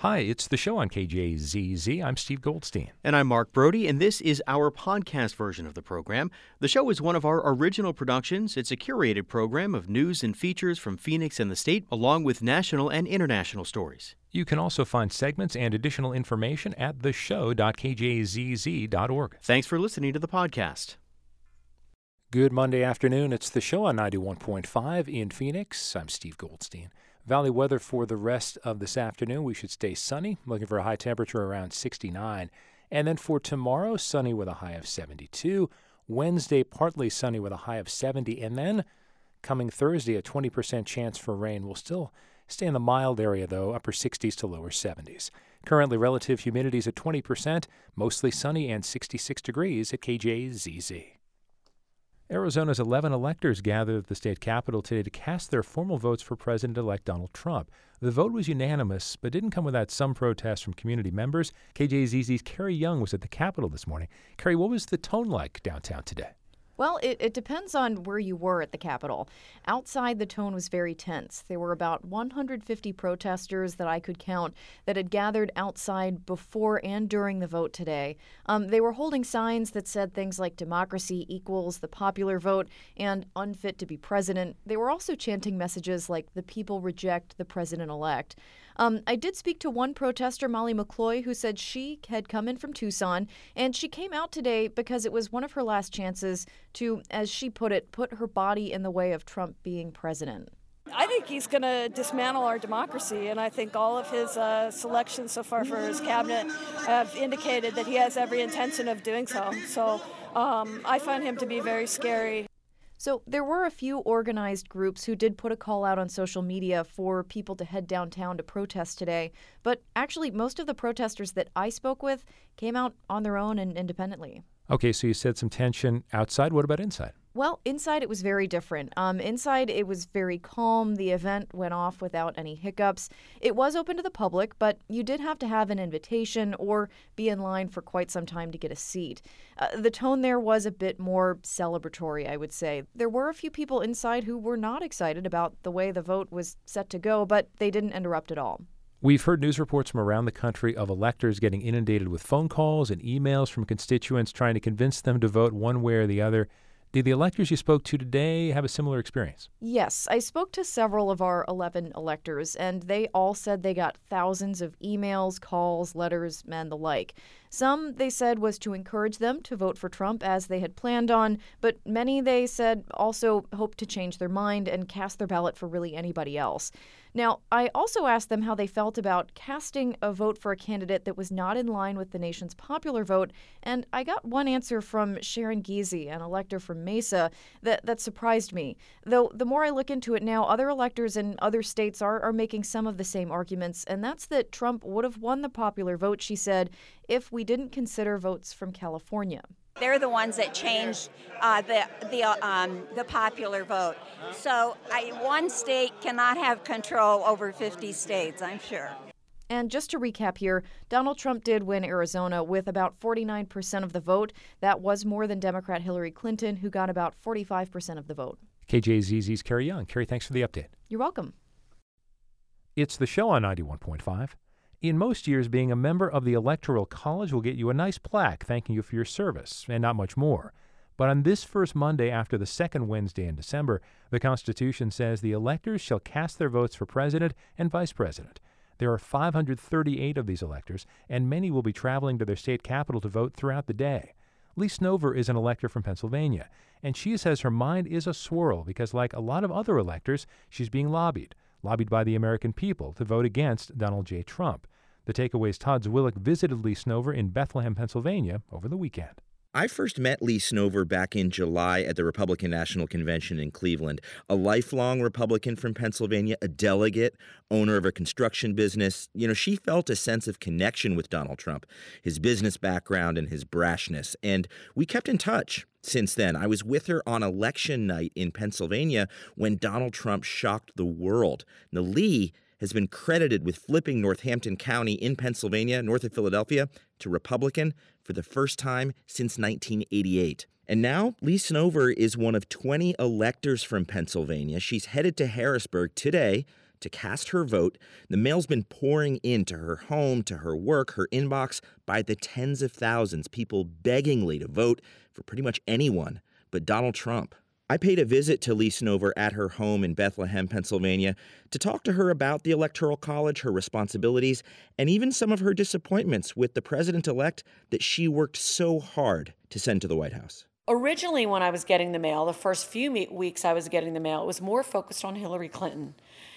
Hi, it's the show on KJZZ. I'm Steve Goldstein. And I'm Mark Brody, and this is our podcast version of the program. The show is one of our original productions. It's a curated program of news and features from Phoenix and the state, along with national and international stories. You can also find segments and additional information at theshow.kjzz.org. Thanks for listening to the podcast. Good Monday afternoon. It's the show on 91.5 in Phoenix. I'm Steve Goldstein. Valley weather for the rest of this afternoon. We should stay sunny, looking for a high temperature around 69. And then for tomorrow, sunny with a high of 72. Wednesday, partly sunny with a high of 70. And then coming Thursday, a 20% chance for rain. We'll still stay in the mild area, though, upper 60s to lower 70s. Currently, relative humidity is at 20%, mostly sunny and 66 degrees at KJZZ. Arizona's 11 electors gathered at the state capitol today to cast their formal votes for President-elect Donald Trump. The vote was unanimous, but didn't come without some protests from community members. KJZZ's Carrie Young was at the Capitol this morning. Carrie, what was the tone like downtown today? Well, it depends on where you were at the Capitol. Outside, the tone was very tense. There were about 150 protesters that I could count that had gathered outside before and during the vote today. They were holding signs that said things like democracy equals the popular vote and unfit to be president. They were also chanting messages like the people reject the president-elect. I did speak to one protester, Molly McCloy, who said she had come in from Tucson, and she came out today because it was one of her last chances to, as she put it, put her body in the way of Trump being president. I think he's going to dismantle our democracy, and I think all of his selections so far for his cabinet have indicated that he has every intention of doing so. So I find him to be very scary. So there were a few organized groups who did put a call out on social media for people to head downtown to protest today. But actually, most of the protesters that I spoke with came out on their own and independently. Okay, so you said some tension outside. What about inside? Well, inside it was very different. Inside it was very calm. The event went off without any hiccups. It was open to the public, but you did have to have an invitation or be in line for quite some time to get a seat. The tone there was a bit more celebratory, I would say. There were a few people inside who were not excited about the way the vote was set to go, but they didn't interrupt at all. We've heard news reports from around the country of electors getting inundated with phone calls and emails from constituents trying to convince them to vote one way or the other. Did the electors you spoke to today have a similar experience? Yes, I spoke to several of our 11 electors, and they all said they got thousands of emails, calls, letters, and the like. Some, they said, was to encourage them to vote for Trump as they had planned on, but many, they said, also hoped to change their mind and cast their ballot for really anybody else. Now, I also asked them how they felt about casting a vote for a candidate that was not in line with the nation's popular vote, and I got one answer from Sharon Giese, an elector from Mesa, that surprised me. Though the more I look into it now, other electors in other states are making some of the same arguments, and that's that Trump would have won the popular vote, she said, if we didn't consider votes from California. They're the ones that changed the popular vote. So one state cannot have control over 50 states, I'm sure. And just to recap here, Donald Trump did win Arizona with about 49% of the vote. That was more than Democrat Hillary Clinton, who got about 45% of the vote. KJZZ's Carrie Young. Carrie, thanks for the update. You're welcome. It's the show on 91.5. In most years, being a member of the Electoral College will get you a nice plaque thanking you for your service, and not much more. But on this first Monday after the second Wednesday in December, the Constitution says the electors shall cast their votes for president and vice president. There are 538 of these electors, and many will be traveling to their state capital to vote throughout the day. Lee Snover is an elector from Pennsylvania, and she says her mind is a swirl because, like a lot of other electors, she's being lobbied by the American people to vote against Donald J. Trump. The Takeaway's Todd Zwillich visited Lee Snover in Bethlehem, Pennsylvania over the weekend. I first met Lee Snover back in July at the Republican National Convention in Cleveland. A lifelong Republican from Pennsylvania, a delegate, owner of a construction business. She felt a sense of connection with Donald Trump, his business background and his brashness. And we kept in touch since then. I was with her on election night in Pennsylvania when Donald Trump shocked the world. Now, Lee has been credited with flipping Northampton County in Pennsylvania, north of Philadelphia, to Republican for the first time since 1988. And now, Lee Snover is one of 20 electors from Pennsylvania. She's headed to Harrisburg today to cast her vote. The mail's been pouring into her home, to her work, her inbox by the tens of thousands, people begging Lee to vote for pretty much anyone but Donald Trump. I paid a visit to Lee Snover at her home in Bethlehem, Pennsylvania, to talk to her about the Electoral College, her responsibilities, and even some of her disappointments with the president-elect that she worked so hard to send to the White House. Originally, when I was getting the mail, the first few weeks I was getting the mail, it was more focused on Hillary Clinton.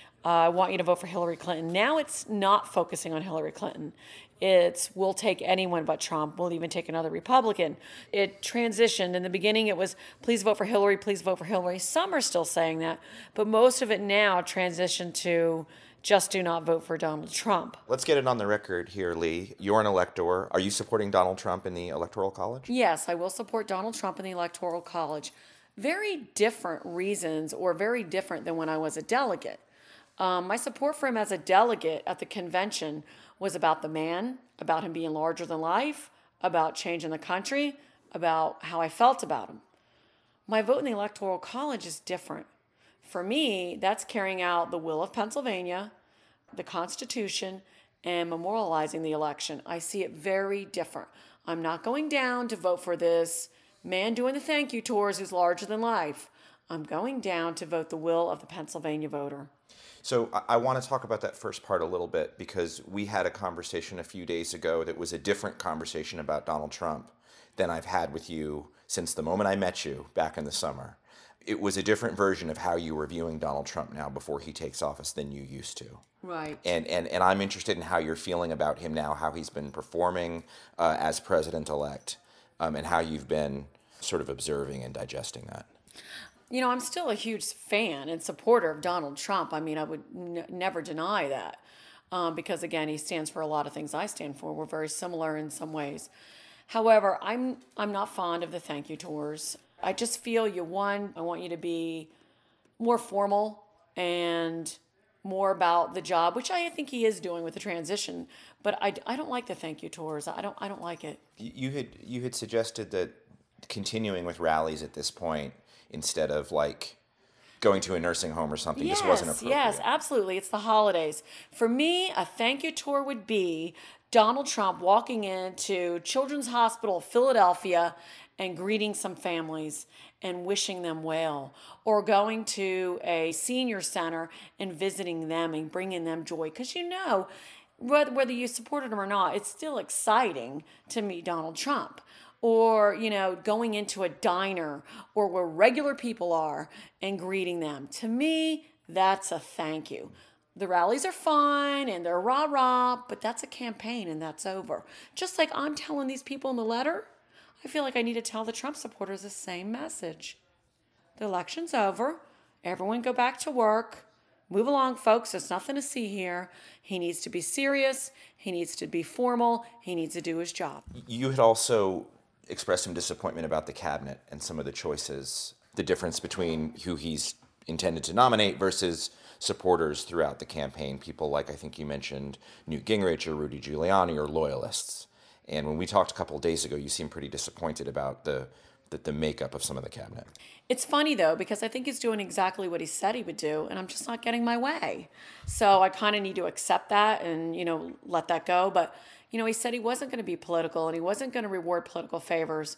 I want you to vote for Hillary Clinton. Now it's not focusing on Hillary Clinton. It's, we'll take anyone but Trump. We'll even take another Republican. It transitioned. In the beginning, it was, please vote for Hillary, please vote for Hillary. Some are still saying that, but most of it now transitioned to just do not vote for Donald Trump. Let's get it on the record here, Lee. You're an elector. Are you supporting Donald Trump in the Electoral College? Yes, I will support Donald Trump in the Electoral College. Very different reasons, or very different than when I was a delegate. My support for him as a delegate at the convention was about the man, about him being larger than life, about changing the country, about how I felt about him. My vote in the Electoral College is different. For me, that's carrying out the will of Pennsylvania, the Constitution, and memorializing the election. I see it very different. I'm not going down to vote for this man doing the thank you tours who's larger than life. I'm going down to vote the will of the Pennsylvania voter. So I want to talk about that first part a little bit, because we had a conversation a few days ago that was a different conversation about Donald Trump than I've had with you since the moment I met you back in the summer. It was a different version of how you were viewing Donald Trump now before he takes office than you used to. Right. And I'm interested in how you're feeling about him now, how he's been performing as president-elect, and how you've been sort of observing and digesting that. You know, I'm still a huge fan and supporter of Donald Trump. I mean, I would never deny that because, again, he stands for a lot of things I stand for. We're very similar in some ways. However, I'm not fond of the thank you tours. I just feel I want you to be more formal and more about the job, which I think he is doing with the transition. But I don't like the thank you tours. I don't like it. You had suggested that continuing with rallies at this point, instead of like going to a nursing home or something, just wasn't appropriate. Yes, absolutely. It's the holidays. For me, a thank you tour would be Donald Trump walking into Children's Hospital of Philadelphia and greeting some families and wishing them well, or going to a senior center and visiting them and bringing them joy. Because whether you supported him or not, it's still exciting to meet Donald Trump. Or, going into a diner or where regular people are and greeting them. To me, that's a thank you. The rallies are fine and they're rah-rah, but that's a campaign and that's over. Just like I'm telling these people in the letter, I feel like I need to tell the Trump supporters the same message. The election's over. Everyone go back to work. Move along, folks. There's nothing to see here. He needs to be serious. He needs to be formal. He needs to do his job. You had also expressed some disappointment about the cabinet and some of the choices, the difference between who he's intended to nominate versus supporters throughout the campaign, people like I think you mentioned Newt Gingrich or Rudy Giuliani or loyalists. And when we talked a couple of days ago, you seemed pretty disappointed about the makeup of some of the cabinet. It's funny, though, because I think he's doing exactly what he said he would do, and I'm just not getting my way. So I kind of need to accept that and, let that go. But he said he wasn't going to be political and he wasn't going to reward political favors.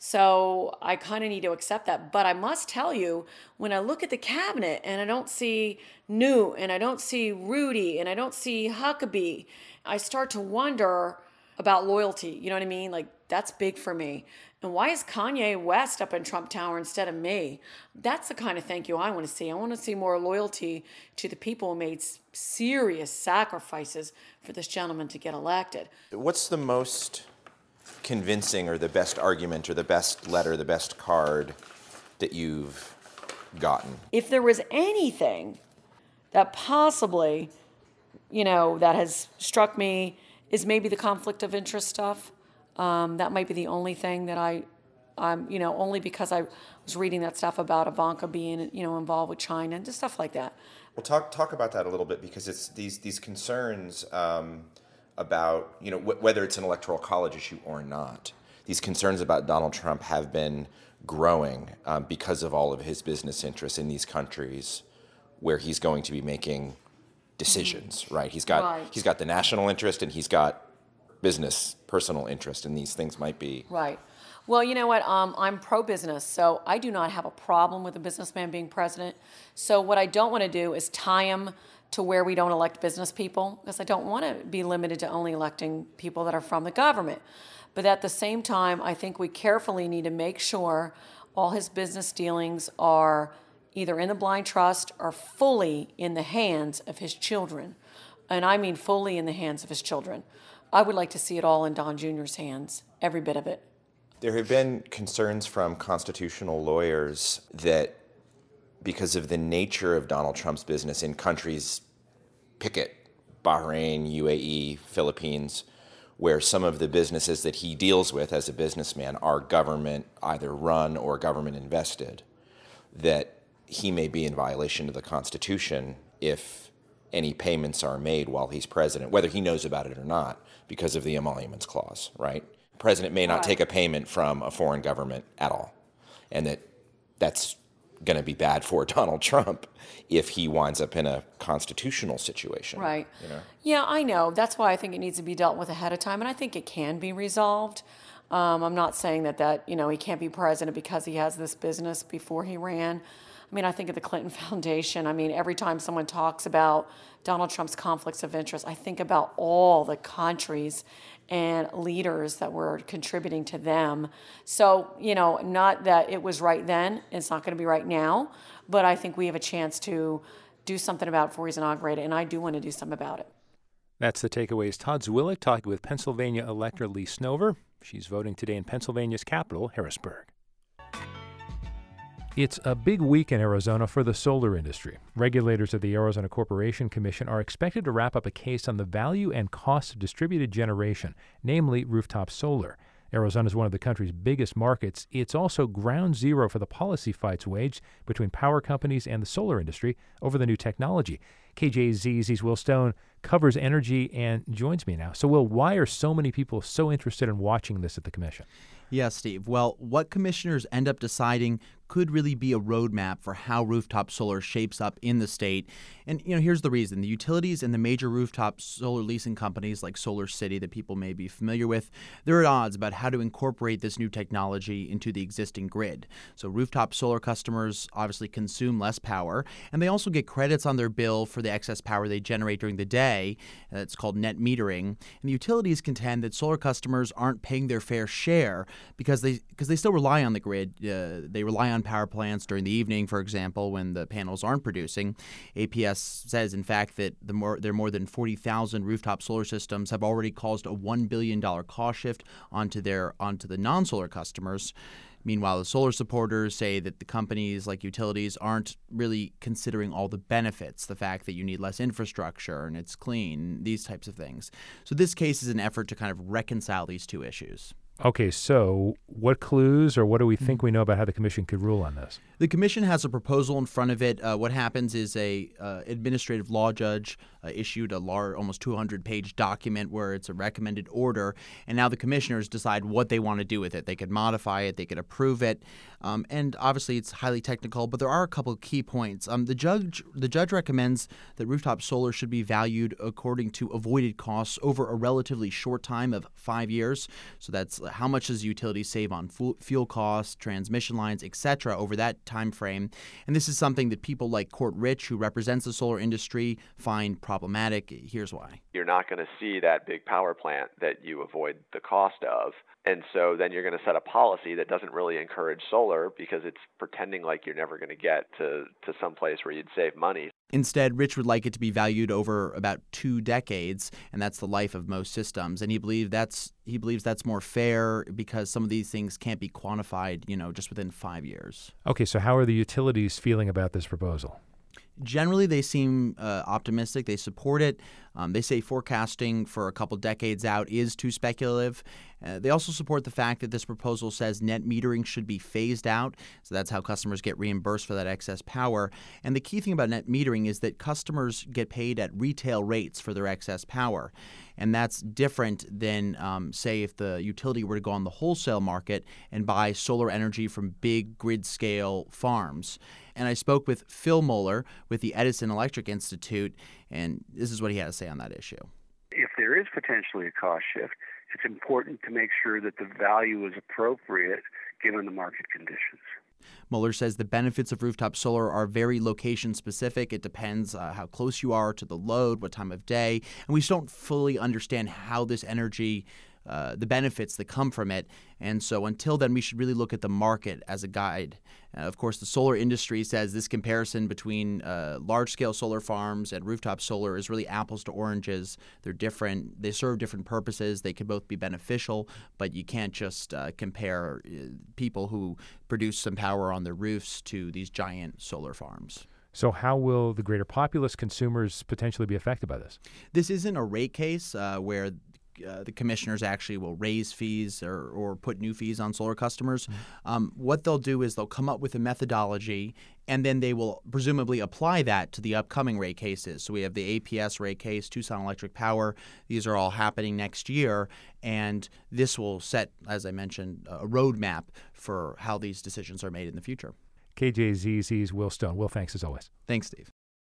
So I kind of need to accept that. But I must tell you, when I look at the cabinet and I don't see Newt and I don't see Rudy and I don't see Huckabee, I start to wonder about loyalty. You know what I mean? Like, that's big for me. And why is Kanye West up in Trump Tower instead of me? That's the kind of thank you I want to see. I want to see more loyalty to the people who made serious sacrifices for this gentleman to get elected. What's the most convincing or the best argument or the best letter, the best card that you've gotten? If there was anything that possibly, that has struck me is maybe the conflict of interest stuff. That might be the only thing that I'm only because I was reading that stuff about Ivanka being, involved with China and just stuff like that. Well, talk about that a little bit, because it's these concerns about, whether it's an electoral college issue or not. These concerns about Donald Trump have been growing because of all of his business interests in these countries where he's going to be making decisions, right? He's got the national interest and he's got business, personal interest, and these things might be. Right. Well, you know what? I'm pro-business, so I do not have a problem with a businessman being president. So what I don't want to do is tie him to where we don't elect business people, because I don't want to be limited to only electing people that are from the government. But at the same time, I think we carefully need to make sure all his business dealings are either in the blind trust or fully in the hands of his children. And I mean fully in the hands of his children. I would like to see it all in Don Jr.'s hands, every bit of it. There have been concerns from constitutional lawyers that because of the nature of Donald Trump's business in countries, pick it, Bahrain, UAE, Philippines, where some of the businesses that he deals with as a businessman are government either run or government invested, that he may be in violation of the Constitution if any payments are made while he's president, whether he knows about it or not, because of the emoluments clause, right? The president may not take a payment from a foreign government at all, and that's going to be bad for Donald Trump if he winds up in a constitutional situation. Right. You know? Yeah, I know. That's why I think it needs to be dealt with ahead of time, and I think it can be resolved. I'm not saying that he can't be president because he has this business before he ran. I mean, I think of the Clinton Foundation. I mean, every time someone talks about Donald Trump's conflicts of interest, I think about all the countries and leaders that were contributing to them. So, not that it was right then, it's not going to be right now, but I think we have a chance to do something about it before he's inaugurated, and I do want to do something about it. That's the takeaways. Todd Zwillich talking with Pennsylvania elector Lee Snover. She's voting today in Pennsylvania's capital, Harrisburg. It's a big week in Arizona for the solar industry. Regulators of the Arizona Corporation Commission are expected to wrap up a case on the value and cost of distributed generation, namely rooftop solar. Arizona is one of the country's biggest markets. It's also ground zero for the policy fights waged between power companies and the solar industry over the new technology. KJZZ's Will Stone covers energy and joins me now. So, Will, why are so many people so interested in watching this at the commission? Yes, Steve. Well, what commissioners end up deciding could really be a roadmap for how rooftop solar shapes up in the state. And, here's the reason. The utilities and the major rooftop solar leasing companies like Solar City that people may be familiar with, they're at odds about how to incorporate this new technology into the existing grid. So rooftop solar customers obviously consume less power, and they also get credits on their bill for the excess power they generate during the day. It's called net metering. And the utilities contend that solar customers aren't paying their fair share because they still rely on the grid. They rely on power plants during the evening, for example, when the panels aren't producing. APS says, in fact, that there are more than 40,000 rooftop solar systems have already caused a $1 billion cost shift onto the non-solar customers. Meanwhile, the solar supporters say that the companies like utilities aren't really considering all the benefits, the fact that you need less infrastructure and it's clean, these types of things. So this case is an effort to kind of reconcile these two issues. Okay, so what clues or what do we think we know about how the commission could rule on this? The commission has a proposal in front of it. What happens is a administrative law judge issued a almost 200-page document where it's a recommended order, and now the commissioners decide what they want to do with it. They could modify it, they could approve it, and obviously it's highly technical, but there are a couple of key points. The judge recommends that rooftop solar should be valued according to avoided costs over a relatively short time of 5 years. So that's how much does utilities save on fuel costs, transmission lines, etc. over that time frame. And this is something that people like Court Rich, who represents the solar industry, find problematic. Here's why. You're not going to see that big power plant that you avoid the cost of. And so then you're going to set a policy that doesn't really encourage solar because it's pretending like you're never going to get to some place where you'd save money. Instead, Rich would like it to be valued over about 2 decades, and that's the life of most systems. And he believes that's more fair because some of these things can't be quantified, just within 5 years. Okay, so how are the utilities feeling about this proposal? Generally, they seem optimistic. They support it. They say forecasting for a couple decades out is too speculative. They also support the fact that this proposal says net metering should be phased out. So that's how customers get reimbursed for that excess power. And the key thing about net metering is that customers get paid at retail rates for their excess power. And that's different than, say, if the utility were to go on the wholesale market and buy solar energy from big grid-scale farms. And I spoke with Phil Moeller with the Edison Electric Institute, and this is what he had to say on that issue. If there is potentially a cost shift, it's important to make sure that the value is appropriate given the market conditions. Moeller says the benefits of rooftop solar are very location-specific. It depends how close you are to the load, what time of day, and we just don't fully understand how this energy, the benefits that come from it. And so until then, we should really look at the market as a guide. Of course, the solar industry says this comparison between large-scale solar farms and rooftop solar is really apples to oranges. They're different. They serve different purposes. They could both be beneficial, but you can't just compare people who produce some power on their roofs to these giant solar farms. So how will the greater populace, consumers, potentially be affected by this? This isn't a rate case where the commissioners actually will raise fees or put new fees on solar customers. What they'll do is they'll come up with a methodology, and then they will presumably apply that to the upcoming rate cases. So we have the APS rate case, Tucson Electric Power. These are all happening next year, and this will set, as I mentioned, a roadmap for how these decisions are made in the future. KJZZ's Will Stone. Will, thanks as always. Thanks, Steve.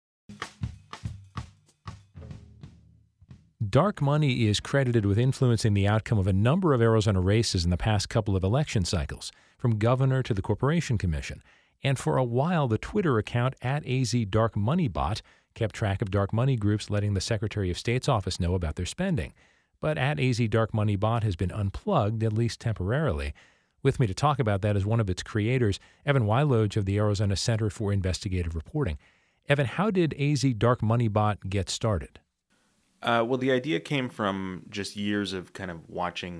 Dark money is credited with influencing the outcome of a number of Arizona races in the past couple of election cycles, from governor to the Corporation Commission. And for a while, the Twitter account @AZDarkMoneyBot kept track of dark money groups letting the Secretary of State's office know about their spending. But @AZDarkMoneyBot has been unplugged, at least temporarily. With me to talk about that is one of its creators, Evan Weiloge of the Arizona Center for Investigative Reporting. Evan, how did AZDarkMoneyBot get started? Well, the idea came from just years of kind of watching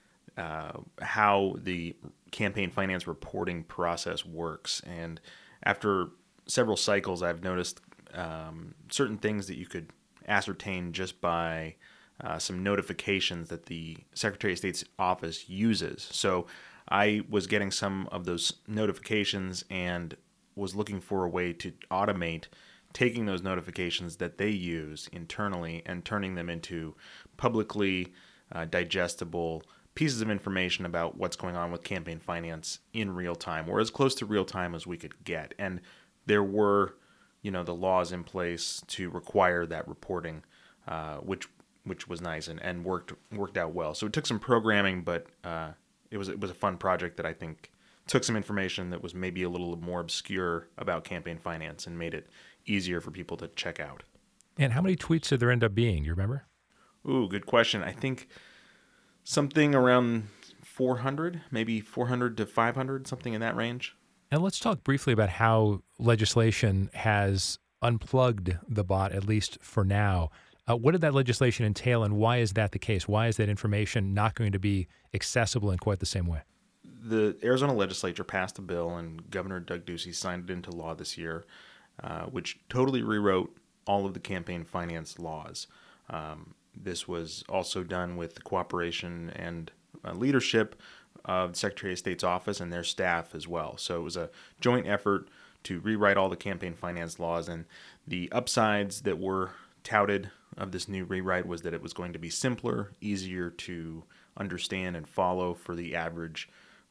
how the campaign finance reporting process works. And after several cycles, I've noticed certain things that you could ascertain just by some notifications that the Secretary of State's office uses. So I was getting some of those notifications and was looking for a way to automate taking those notifications that they use internally and turning them into publicly digestible pieces of information about what's going on with campaign finance in real time, or as close to real time as we could get. And there were, the laws in place to require that reporting, which was nice and worked out well. So it took some programming, but it was a fun project that I think took some information that was maybe a little more obscure about campaign finance and made it easier for people to check out. And how many tweets did there end up being? You remember? Ooh, good question. I think something around 400, maybe 400 to 500, something in that range. And let's talk briefly about how legislation has unplugged the bot, at least for now. What did that legislation entail, and why is that the case? Why is that information not going to be accessible in quite the same way? The Arizona legislature passed a bill, and Governor Doug Ducey signed it into law this year, which totally rewrote all of the campaign finance laws. This was also done with the cooperation and leadership of the Secretary of State's office and their staff as well. So it was a joint effort to rewrite all the campaign finance laws, and the upsides that were touted of this new rewrite was that it was going to be simpler, easier to understand and follow for the average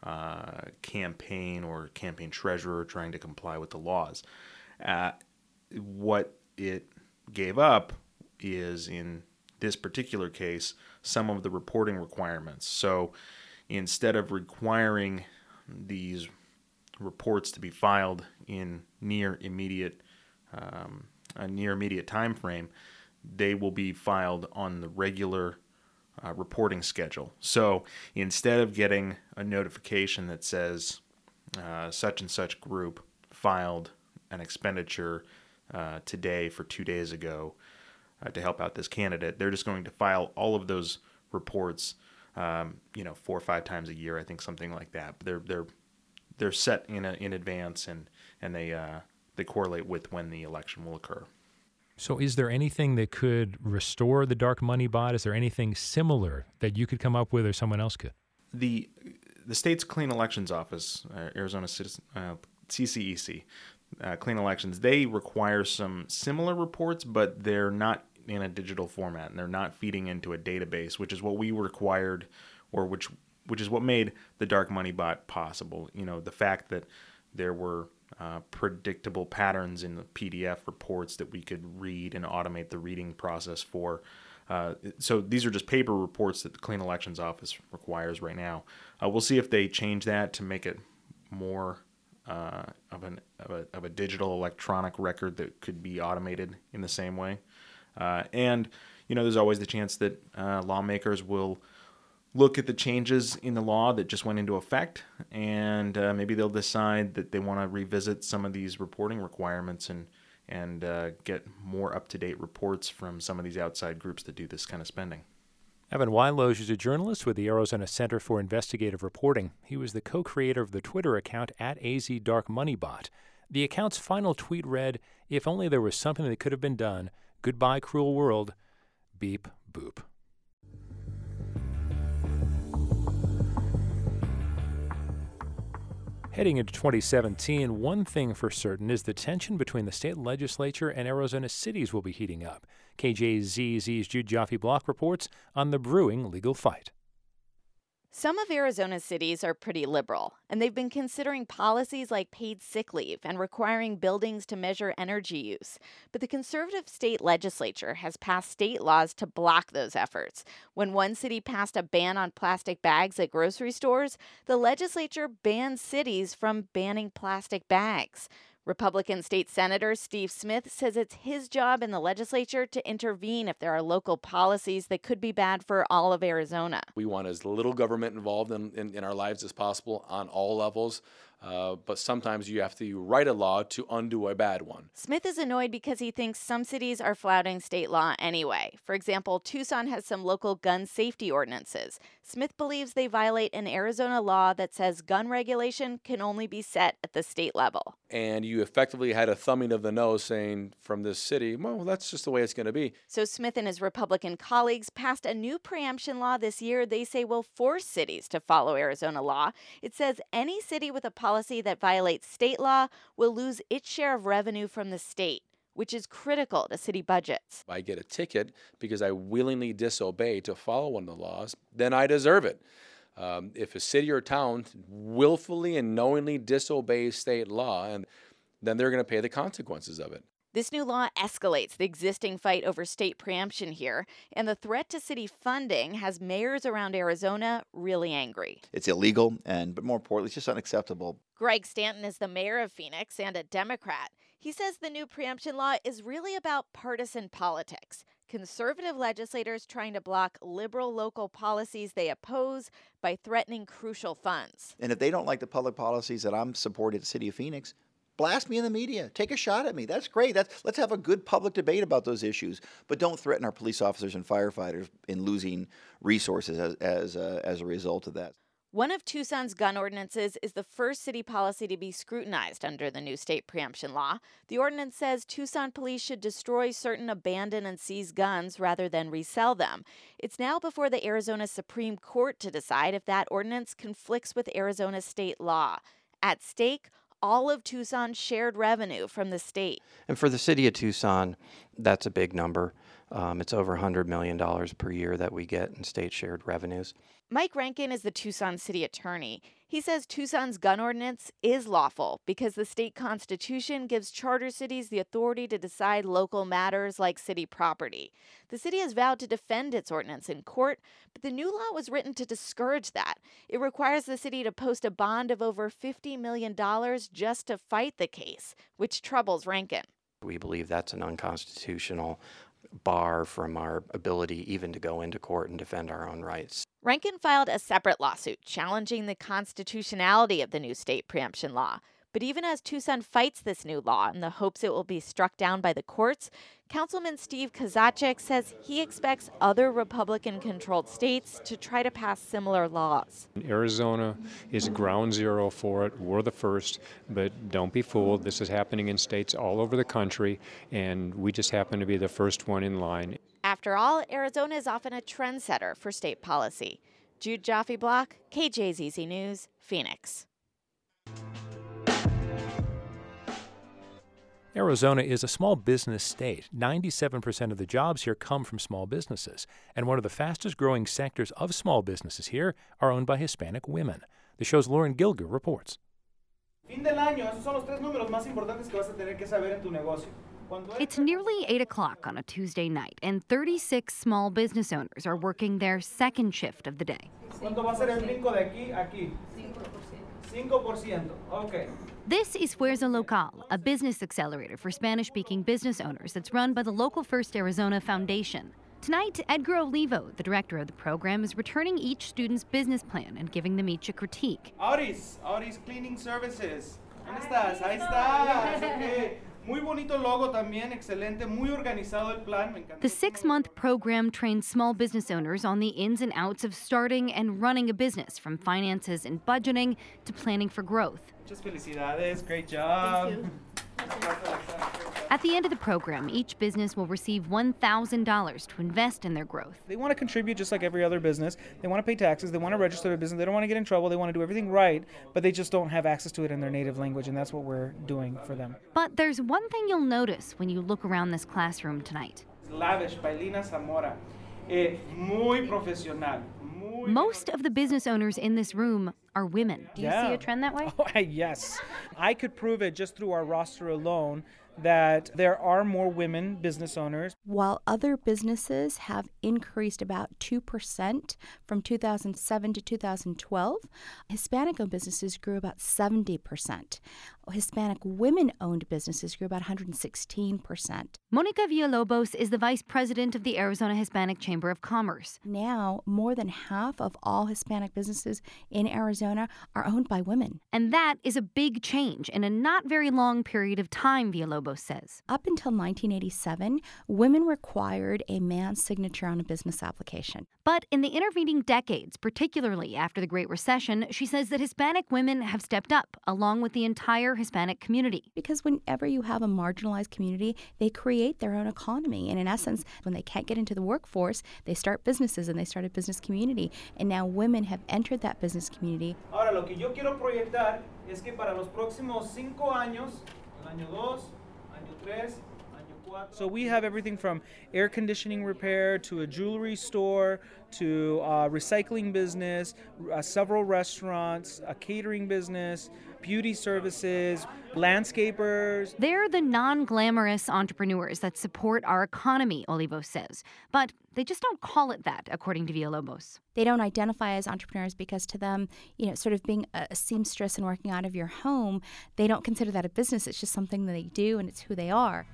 campaign or campaign treasurer trying to comply with the laws. What it gave up is, in this particular case, some of the reporting requirements. So instead of requiring these reports to be filed in a near immediate time frame, they will be filed on the regular reporting schedule. So instead of getting a notification that says such and such group filed an expenditure today for 2 days ago to help out this candidate, they're just going to file all of those reports 4 or 5 times a year, I think, something like that. They're set in advance, and they correlate with when the election will occur. So is there anything that could restore the dark money bot? Is there anything similar that you could come up with or someone else could? The state's Clean Elections Office, Arizona CCEC, Clean Elections, they require some similar reports, but they're not in a digital format, and they're not feeding into a database, which is what we required, or which is what made the dark money bot possible. The fact that there were predictable patterns in the PDF reports that we could read and automate the reading process for. So these are just paper reports that the Clean Elections Office requires right now. We'll see if they change that to make it more of a digital electronic record that could be automated in the same way. And there's always the chance that lawmakers will look at the changes in the law that just went into effect, and maybe they'll decide that they want to revisit some of these reporting requirements and get more up-to-date reports from some of these outside groups that do this kind of spending. Evan Wyloj is a journalist with the Arizona Center for Investigative Reporting. He was the co-creator of the Twitter account @AZDarkMoneyBot. The account's final tweet read, "If only there was something that could have been done. Goodbye, cruel world. Beep, boop." Heading into 2017, one thing for certain is the tension between the state legislature and Arizona cities will be heating up. KJZZ's Jude Joffe-Block reports on the brewing legal fight. Some of Arizona's cities are pretty liberal, and they've been considering policies like paid sick leave and requiring buildings to measure energy use. But the conservative state legislature has passed state laws to block those efforts. When one city passed a ban on plastic bags at grocery stores, the legislature banned cities from banning plastic bags. Republican State Senator Steve Smith says it's his job in the legislature to intervene if there are local policies that could be bad for all of Arizona. We want as little government involved in our lives as possible on all levels, but sometimes you have to write a law to undo a bad one. Smith is annoyed because he thinks some cities are flouting state law anyway. For example, Tucson has some local gun safety ordinances. Smith believes they violate an Arizona law that says gun regulation can only be set at the state level. And you effectively had a thumbing of the nose saying from this city, well, that's just the way it's going to be. So Smith and his Republican colleagues passed a new preemption law this year they say will force cities to follow Arizona law. It says any city with a policy that violates state law will lose its share of revenue from the state, which is critical to city budgets. I get a ticket because I willingly disobey to follow one of the laws, then I deserve it. If a city or town willfully and knowingly disobeys state law, and then they're going to pay the consequences of it. This new law escalates the existing fight over state preemption here, and the threat to city funding has mayors around Arizona really angry. It's illegal, but more importantly, it's just unacceptable. Greg Stanton is the mayor of Phoenix and a Democrat. He says the new preemption law is really about partisan politics. Conservative legislators trying to block liberal local policies they oppose by threatening crucial funds. And if they don't like the public policies that I'm supporting at the city of Phoenix, blast me in the media. Take a shot at me. That's great. Let's have a good public debate about those issues. But don't threaten our police officers and firefighters in losing resources as a result of that. One of Tucson's gun ordinances is the first city policy to be scrutinized under the new state preemption law. The ordinance says Tucson police should destroy certain abandoned and seized guns rather than resell them. It's now before the Arizona Supreme Court to decide if that ordinance conflicts with Arizona state law. At stake, all of Tucson's shared revenue from the state. And for the city of Tucson, that's a big number. It's over $100 million per year that we get in state shared revenues. Mike Rankin is the Tucson city attorney. He says Tucson's gun ordinance is lawful because the state constitution gives charter cities the authority to decide local matters like city property. The city has vowed to defend its ordinance in court, but the new law was written to discourage that. It requires the city to post a bond of over $50 million just to fight the case, which troubles Rankin. We believe that's an unconstitutional bar from our ability even to go into court and defend our own rights. Rankin filed a separate lawsuit challenging the constitutionality of the new state preemption law. But even as Tucson fights this new law in the hopes it will be struck down by the courts, Councilman Steve Kozachik says he expects other Republican-controlled states to try to pass similar laws. Arizona is ground zero for it. We're the first, but don't be fooled. This is happening in states all over the country, and we just happen to be the first one in line. After all, Arizona is often a trendsetter for state policy. Jude Joffe-Block, KJZZ News, Phoenix. Arizona is a small business state. 97% of the jobs here come from small businesses, and one of the fastest growing sectors of small businesses here are owned by Hispanic women. The show's Lauren Gilger reports. It's nearly 8 o'clock on a Tuesday night, and 36 small business owners are working their second shift of the day. This is Fuerza Local, a business accelerator for Spanish-speaking business owners that's run by the local First Arizona Foundation. Tonight, Edgar Olivo, the director of the program, is returning each student's business plan and giving them each a critique. Auris Cleaning Services. ¿Dónde estás? Ahí estás. Okay. Muy bonito logo también, excelente, muy organizado el plan. Me encanta. The 6-month program trains small business owners on the ins and outs of starting and running a business, from finances and budgeting to planning for growth. Muchas felicidades, great job. Thank you. At the end of the program, each business will receive $1,000 to invest in their growth. They want to contribute just like every other business. They want to pay taxes. They want to register their business. They don't want to get in trouble. They want to do everything right, but they just don't have access to it in their native language, and that's what we're doing for them. But there's one thing you'll notice when you look around this classroom tonight. Lavish by Lina Zamora. Muy profesional. Most of the business owners in this room are women. Do you see a trend that way? Oh, yes. I could prove it just through our roster alone that there are more women business owners. While other businesses have increased about 2% from 2007 to 2012, Hispanic-owned businesses grew about 70%. Hispanic women-owned businesses grew about 116%. Monica Villalobos is the vice president of the Arizona Hispanic Chamber of Commerce. Now, more than half of all Hispanic businesses in Arizona are owned by women. And that is a big change in a not very long period of time, Villalobos says. Up until 1987, women required a man's signature on a business application. But in the intervening decades, particularly after the Great Recession, she says that Hispanic women have stepped up, along with the entire Hispanic community. Because whenever you have a marginalized community, they create their own economy. And in essence, when they can't get into the workforce, they start businesses, and they start a business community. And now women have entered that business community. Ahora, lo que yo quiero proyectar es que para los próximos 5 años, el año 2, año 3, so we have everything from air conditioning repair to a jewelry store to a recycling business, several restaurants, a catering business, beauty services, landscapers. They're the non-glamorous entrepreneurs that support our economy, Olivo says. But they just don't call it that, according to Villalobos. They don't identify as entrepreneurs because to them, sort of being a seamstress and working out of your home, they don't consider that a business. It's just something that they do, and it's who they are.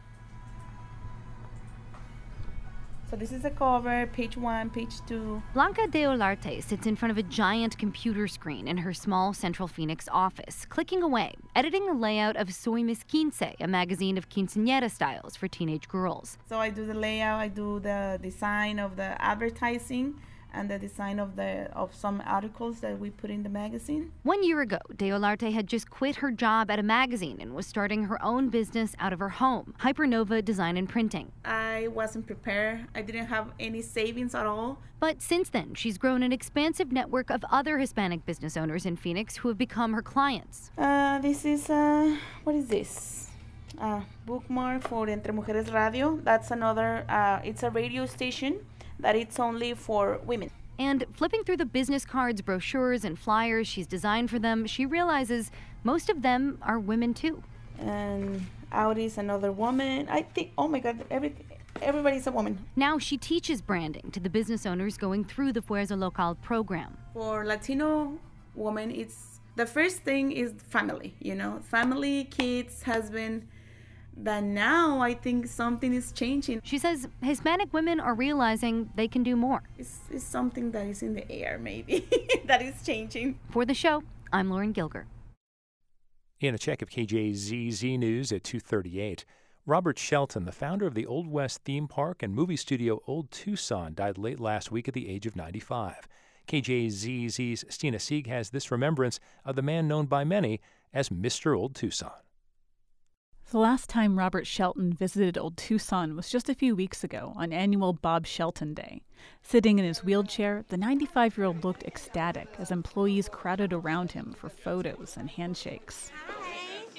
So this is the cover, page 1, page 2. Blanca de Olarte sits in front of a giant computer screen in her small Central Phoenix office, clicking away, editing the layout of Soy Mis Quince, a magazine of quinceañera styles for teenage girls. So I do the layout, I do the design of the advertising, and the design of some articles that we put in the magazine. 1 year ago, De Olarte had just quit her job at a magazine and was starting her own business out of her home, Hypernova Design and Printing. I wasn't prepared. I didn't have any savings at all. But since then, she's grown an expansive network of other Hispanic business owners in Phoenix who have become her clients. This is, what is this? Bookmark for Entre Mujeres Radio. That's another, it's a radio station that it's only for women. And flipping through the business cards, brochures, and flyers she's designed for them, she realizes most of them are women too. And Audi's another woman. I think, oh my God, everybody's a woman. Now she teaches branding to the business owners going through the Fuerza Local program. For Latino women, it's the first thing is family, family, kids, husband. But now I think something is changing. She says Hispanic women are realizing they can do more. It's something that is in the air, maybe, that is changing. For the show, I'm Lauren Gilger. In a check of KJZZ News at 2:38, Robert Shelton, the founder of the Old West theme park and movie studio Old Tucson, died late last week at the age of 95. KJZZ's Stina Sieg has this remembrance of the man known by many as Mr. Old Tucson. The last time Robert Shelton visited Old Tucson was just a few weeks ago on annual Bob Shelton Day. Sitting in his wheelchair, the 95-year-old looked ecstatic as employees crowded around him for photos and handshakes.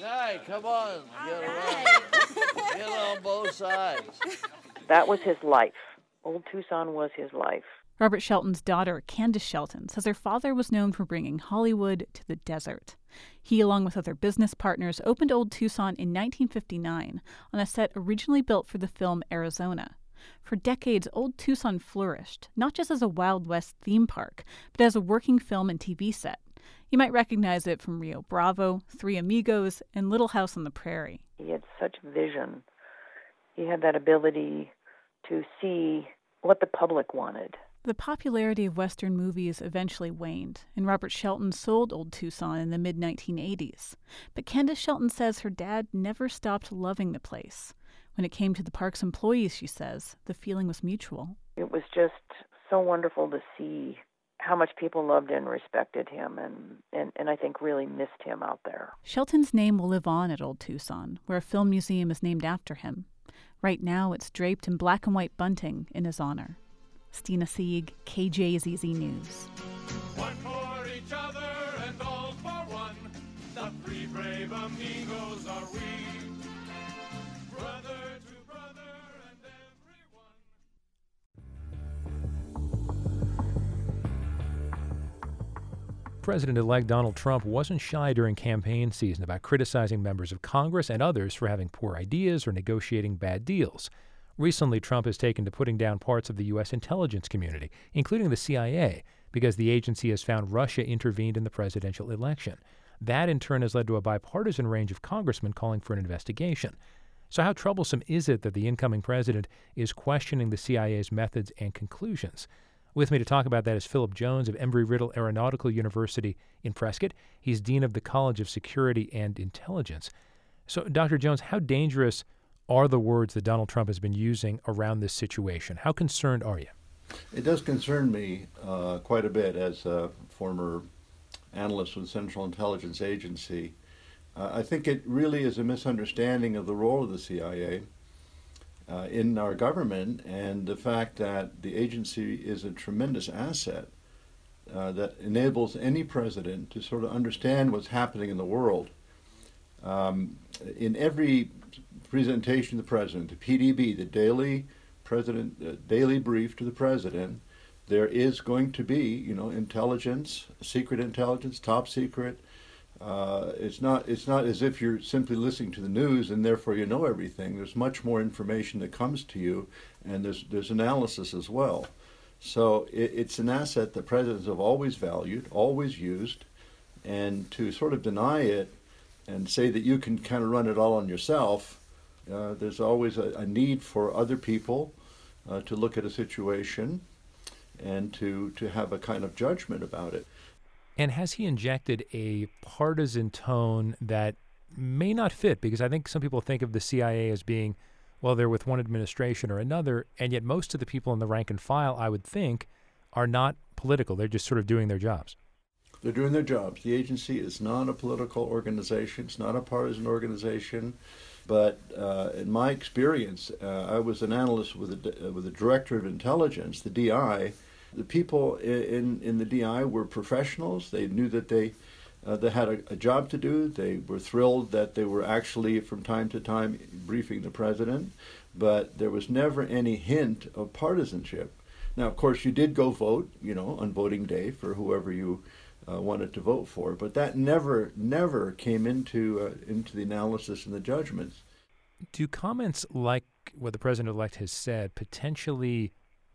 Hey, come on, get on both sides. That was his life. Old Tucson was his life. Robert Shelton's daughter, Candace Shelton, says her father was known for bringing Hollywood to the desert. He, along with other business partners, opened Old Tucson in 1959 on a set originally built for the film Arizona. For decades, Old Tucson flourished, not just as a Wild West theme park, but as a working film and TV set. You might recognize it from Rio Bravo, Three Amigos, and Little House on the Prairie. He had such vision. He had that ability to see what the public wanted. The popularity of Western movies eventually waned, and Robert Shelton sold Old Tucson in the mid-1980s. But Candace Shelton says her dad never stopped loving the place. When it came to the park's employees, she says, the feeling was mutual. It was just so wonderful to see how much people loved and respected him and I think really missed him out there. Shelton's name will live on at Old Tucson, where a film museum is named after him. Right now, it's draped in black and white bunting in his honor. Stina Sieg, KJZZ News. One for each other and all for one. The three brave amigos are we. Brother to brother and President-elect Donald Trump wasn't shy during campaign season about criticizing members of Congress and others for having poor ideas or negotiating bad deals. Recently, Trump has taken to putting down parts of the U.S. intelligence community, including the CIA, because the agency has found Russia intervened in the presidential election. That, in turn, has led to a bipartisan range of congressmen calling for an investigation. So how troublesome is it that the incoming president is questioning the CIA's methods and conclusions? With me to talk about that is Philip Jones of Embry-Riddle Aeronautical University in Prescott. He's Dean of the College of Security and Intelligence. So, Dr. Jones, how dangerous are the words that Donald Trump has been using around this situation? How concerned are you? It does concern me quite a bit as a former analyst with the Central Intelligence Agency. I think it really is a misunderstanding of the role of the CIA in our government and the fact that the agency is a tremendous asset that enables any president to sort of understand what's happening in the world. In every presentation to the president, the PDB, the daily brief to the president, there is going to be, intelligence, secret intelligence, top secret. It's not as if you're simply listening to the news and therefore you know everything. There's much more information that comes to you, and there's analysis as well. So it's an asset that presidents have always valued, always used, and to sort of deny it and say that you can kind of run it all on yourself, there's always a need for other people to look at a situation and to have a kind of judgment about it. And has he injected a partisan tone that may not fit? Because I think some people think of the CIA as being, well, they're with one administration or another, and yet most of the people in the rank and file, I would think, are not political. They're just sort of doing their jobs. They're doing their jobs. The agency is not a political organization. It's not a partisan organization. But in my experience, I was an analyst with the Director of Intelligence, the DI. The people in the DI were professionals. They knew that they had a job to do. They were thrilled that they were actually, from time to time, briefing the president. But there was never any hint of partisanship. Now, of course, you did go vote, on voting day for whoever you wanted to vote for. But that never came into the analysis and the judgments. Do comments like what the president-elect has said potentially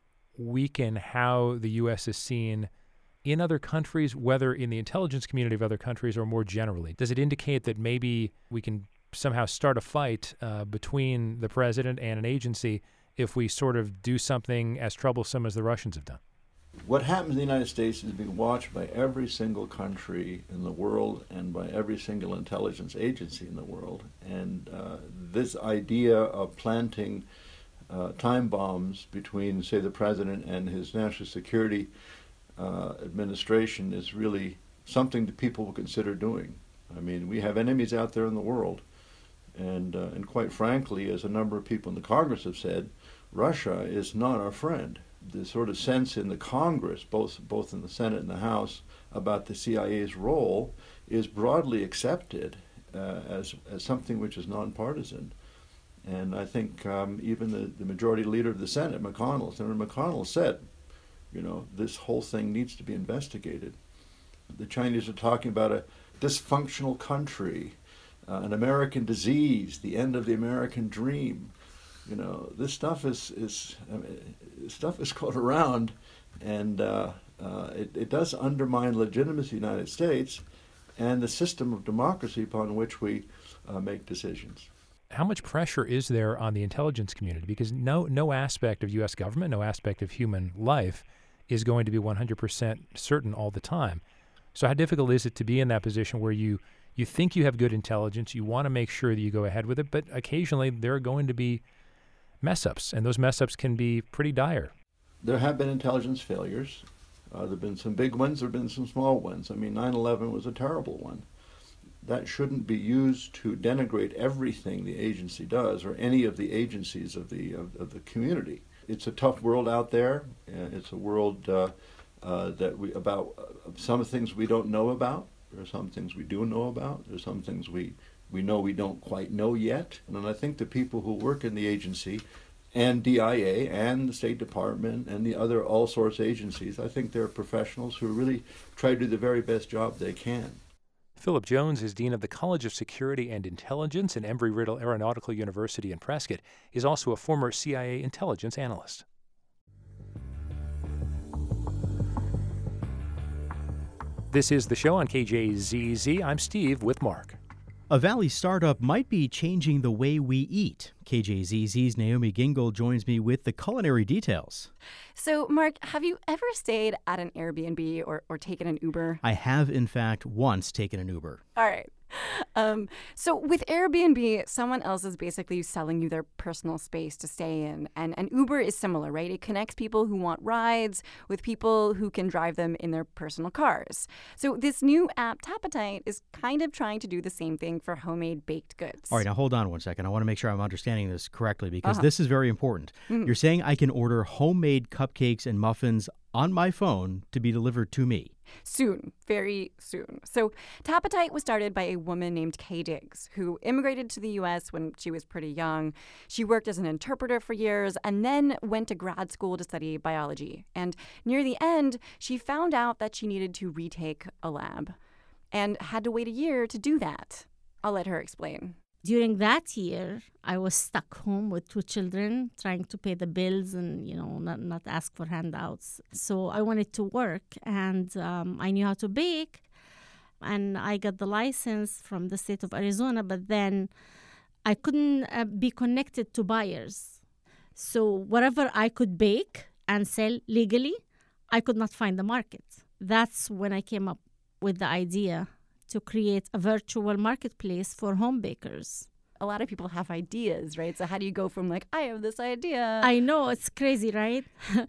weaken how the U.S. is seen in other countries, whether in the intelligence community of other countries or more generally? Does it indicate that maybe we can somehow start a fight between the president and an agency if we sort of do something as troublesome as the Russians have done? What happens in the United States is being watched by every single country in the world and by every single intelligence agency in the world. And this idea of planting time bombs between, say, the president and his national security administration is really something that people will consider doing. I mean, we have enemies out there in the world. And quite frankly, as a number of people in the Congress have said, Russia is not our friend. The sort of sense in the Congress, both in the Senate and the House, about the CIA's role is broadly accepted as something which is nonpartisan. And I think even the majority leader of the Senate, Senator McConnell, said, this whole thing needs to be investigated. The Chinese are talking about a dysfunctional country, an American disease, the end of the American dream. This stuff is going around, and it does undermine legitimacy of the United States and the system of democracy upon which we make decisions. How much pressure is there on the intelligence community? Because no aspect of U.S. government, no aspect of human life is going to be 100% certain all the time. So how difficult is it to be in that position where you think you have good intelligence, you want to make sure that you go ahead with it, but occasionally there are going to be mess-ups, and those mess-ups can be pretty dire. There have been intelligence failures. There have been some big ones, there have been some small ones. 9/11 was a terrible one. That shouldn't be used to denigrate everything the agency does or any of the agencies of the community. It's a tough world out there. It's a world about some things we don't know about. There are some things we do know about. There are some things we know we don't quite know yet. And I think the people who work in the agency and DIA and the State Department and the other all sorts agencies, I think they're professionals who really try to do the very best job they can. Philip Jones is Dean of the College of Security and Intelligence at Embry-Riddle Aeronautical University in Prescott. He's also a former CIA intelligence analyst. This is the show on KJZZ. I'm Steve with Mark. A Valley startup might be changing the way we eat. KJZZ's Naomi Gingold joins me with the culinary details. So, Mark, have you ever stayed at an Airbnb or taken an Uber? I have, in fact, once taken an Uber. All right. So with Airbnb, someone else is basically selling you their personal space to stay in. And Uber is similar, right? It connects people who want rides with people who can drive them in their personal cars. So this new app, Tapatite, is kind of trying to do the same thing for homemade baked goods. All right, now hold on one second. I want to make sure I'm understanding this correctly because this is very important. You're saying I can order homemade cupcakes and muffins on my phone to be delivered to me. Soon, very soon. So Tapatite was started by a woman named Kay Diggs, who immigrated to the U.S. when she was pretty young. She worked as an interpreter for years and then went to grad school to study biology. And near the end, she found out that she needed to retake a lab and had to wait a year to do that. I'll let her explain. During that year, I was stuck home with 2 children, trying to pay the bills and, not ask for handouts. So I wanted to work, and I knew how to bake, and I got the license from the state of Arizona, but then I couldn't be connected to buyers. So whatever I could bake and sell legally, I could not find the market. That's when I came up with the idea to create a virtual marketplace for home bakers. A lot of people have ideas, right? So how do you go from I have this idea? I know, it's crazy, right?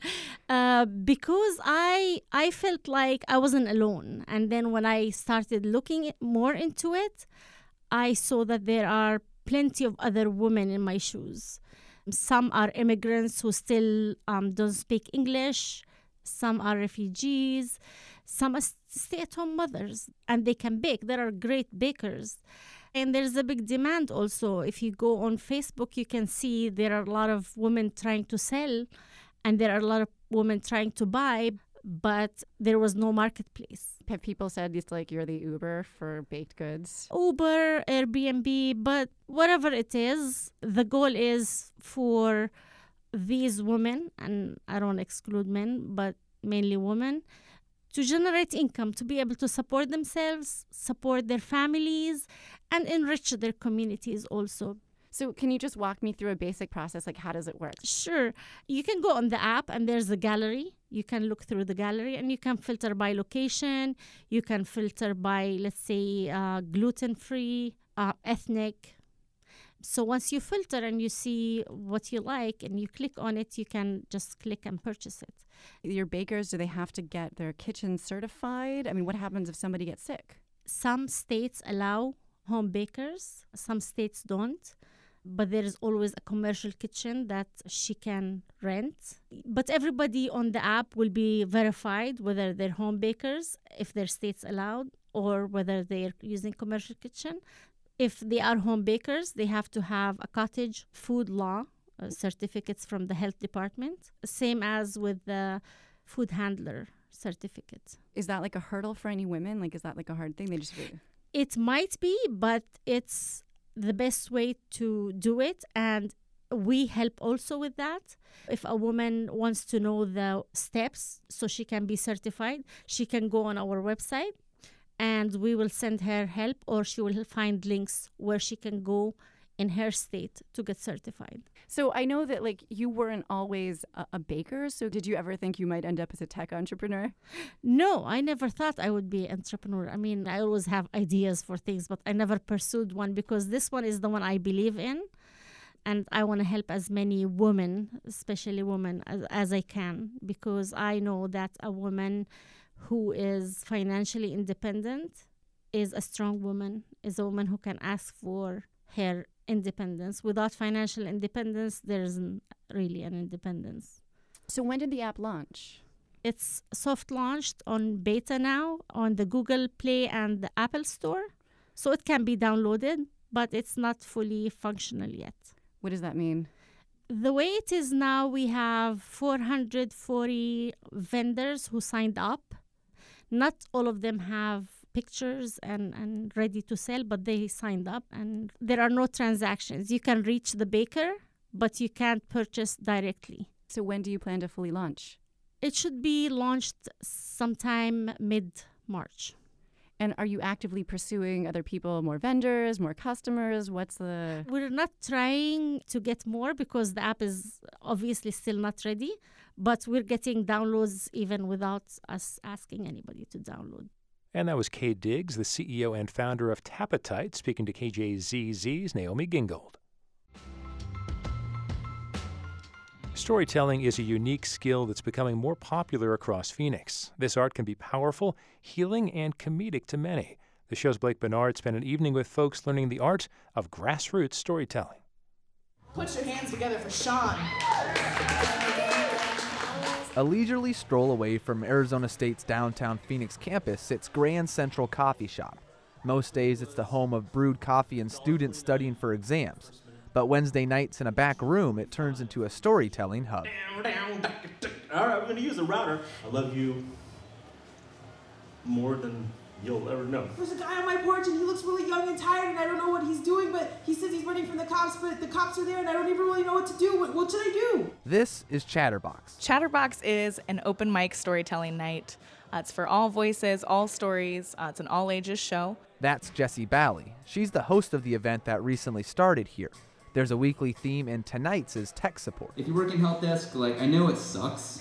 Because I felt like I wasn't alone. And then when I started looking more into it, I saw that there are plenty of other women in my shoes. Some are immigrants who still don't speak English. Some are refugees. Some are stay-at-home mothers, and they can bake. There are great bakers. And there's a big demand also. If you go on Facebook, you can see there are a lot of women trying to sell, and there are a lot of women trying to buy, but there was no marketplace. Have people said it's like you're the Uber for baked goods? Uber, Airbnb, but whatever it is, the goal is for these women, and I don't exclude men, but mainly women, to generate income, to be able to support themselves, support their families, and enrich their communities also. So can you just walk me through a basic process? How does it work? Sure. You can go on the app and there's a gallery. You can look through the gallery and you can filter by location. You can filter by, let's say, gluten-free, ethnic. So once you filter and you see what you like and you click on it, you can just click and purchase it. Your bakers, do they have to get their kitchen certified? I mean, what happens if somebody gets sick? Some states allow home bakers. Some states don't. But there is always a commercial kitchen that she can rent. But everybody on the app will be verified whether they're home bakers, if their state's allowed, or whether they're using commercial kitchen. If they are home bakers, they have to have a cottage food law certificates from the health department, same as with the food handler certificate. Is that like a hurdle for any women? Like, is that like a hard thing? They just It might be, but it's the best way to do it, and we help also with that. If a woman wants to know the steps so she can be certified, she can go on our website and we will send her help, or she will find links where she can go in her state to get certified. So I know that like you weren't always a baker. So did you ever think you might end up as a tech entrepreneur? No, I never thought I would be an entrepreneur. I mean, I always have ideas for things, but I never pursued one because this one is the one I believe in. And I want to help as many women, especially women, as I can, because I know that a woman who is financially independent is a strong woman, is a woman who can ask for her independence. Without financial independence, there isn't really an independence. So when did the app launch? It's soft launched on beta now on the Google Play and the Apple Store. So it can be downloaded, but it's not fully functional yet. What does that mean? The way it is now, we have 440 vendors who signed up. Not all of them have pictures and ready to sell, but they signed up, and there are no transactions. You can reach the baker, but you can't purchase directly. So when do you plan to fully launch? It should be launched sometime mid-March. And are you actively pursuing other people, more vendors, more customers? We're not trying to get more because the app is obviously still not ready, but we're getting downloads even without us asking anybody to download. And that was Kay Diggs, the CEO and founder of Tapatite, speaking to KJZZ's Naomi Gingold. Storytelling is a unique skill that's becoming more popular across Phoenix. This art can be powerful, healing, and comedic to many. The show's Blake Bernard spent an evening with folks learning the art of grassroots storytelling. Put your hands together for Sean. A leisurely stroll away from Arizona State's downtown Phoenix campus sits Grand Central Coffee Shop. Most days it's the home of brewed coffee and students studying for exams. But Wednesday nights in a back room, it turns into a storytelling hub. All right, we're going to use a router. I love you more than you'll ever know. There's a guy on my porch, and he looks really young and tired, and I don't know what he's doing, but he says he's running from the cops, but the cops are there, and I don't even really know what to do. What should I do? This is Chatterbox. Chatterbox is an open mic storytelling night. It's for all voices, all stories. It's an all ages show. That's Jessie Bally. She's the host of the event that recently started here. There's a weekly theme, and tonight's is tech support. If you work in help desk, I know it sucks,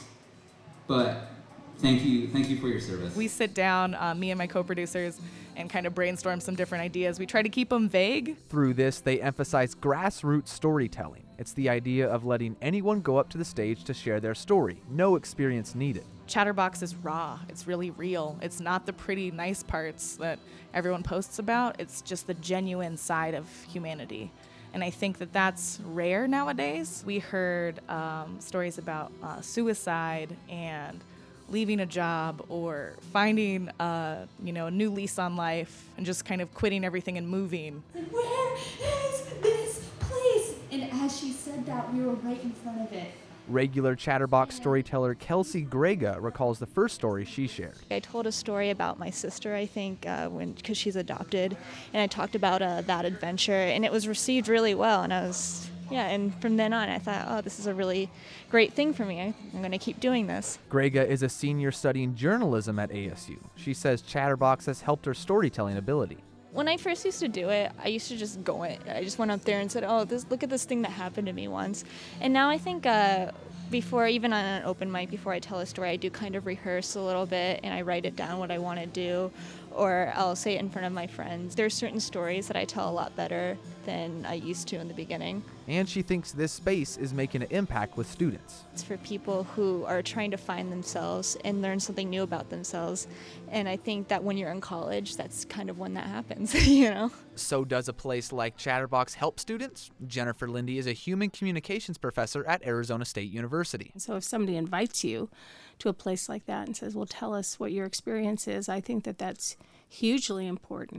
but thank you for your service. We sit down, me and my co-producers, and kind of brainstorm some different ideas. We try to keep them vague. Through this, they emphasize grassroots storytelling. It's the idea of letting anyone go up to the stage to share their story. No experience needed. Chatterbox is raw. It's really real. It's not the pretty, nice parts that everyone posts about. It's just the genuine side of humanity. And I think that that's rare nowadays. We heard stories about suicide and leaving a job or finding a new lease on life and just kind of quitting everything and moving. Where is this place? And as she said that, we were right in front of it. Regular Chatterbox storyteller Kelsey Grega recalls the first story she shared. I told a story about my sister, I think, because she's adopted, and I talked about that adventure, and it was received really well, and and from then on I thought, oh, this is a really great thing for me. I'm going to keep doing this. Grega is a senior studying journalism at ASU. She says Chatterbox has helped her storytelling ability. When I first used to do it, I used to just go it. I just went up there and said, oh, look at this thing that happened to me once. And now I think before, even on an open mic, before I tell a story, I do kind of rehearse a little bit and I write it down what I want to do, or I'll say it in front of my friends. There's certain stories that I tell a lot better than I used to in the beginning. And she thinks this space is making an impact with students. It's for people who are trying to find themselves and learn something new about themselves. And I think that when you're in college, that's kind of when that happens, So does a place like Chatterbox help students? Jennifer Lindy is a human communications professor at Arizona State University. So if somebody invites you to a place like that and says, well, tell us what your experience is, I think that that's hugely important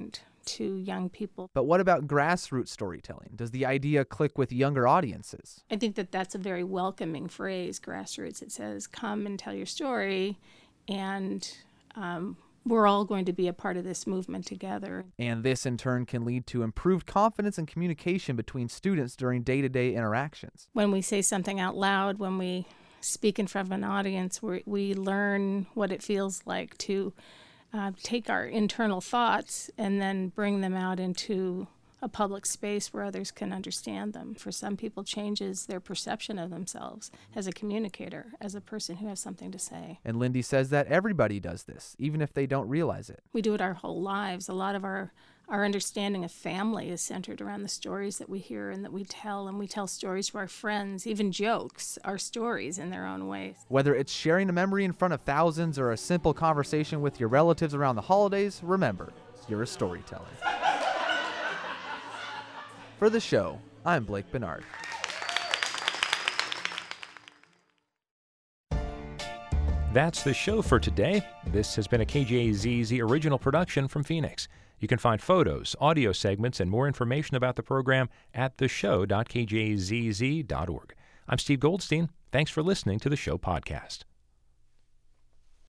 to young people. But what about grassroots storytelling? Does the idea click with younger audiences? I think that that's a very welcoming phrase, grassroots. It says, come and tell your story, and we're all going to be a part of this movement together. And this, in turn, can lead to improved confidence and communication between students during day-to-day interactions. When we say something out loud, when we speak in front of an audience, we learn what it feels like to take our internal thoughts and then bring them out into a public space where others can understand them. For some people, changes their perception of themselves as a communicator, as a person who has something to say. And Lindy says that everybody does this, even if they don't realize it. We do it our whole lives. A lot of our understanding of family is centered around the stories that we hear and that we tell, and we tell stories to our friends. Even jokes are stories in their own ways. Whether it's sharing a memory in front of thousands or a simple conversation with your relatives around the holidays, remember, you're a storyteller. For the show, I'm Blake Bernard. That's the show for today. This has been a KJZZ original production from Phoenix. You can find photos, audio segments, and more information about the program at theshow.kjzz.org. I'm Steve Goldstein. Thanks for listening to the show podcast.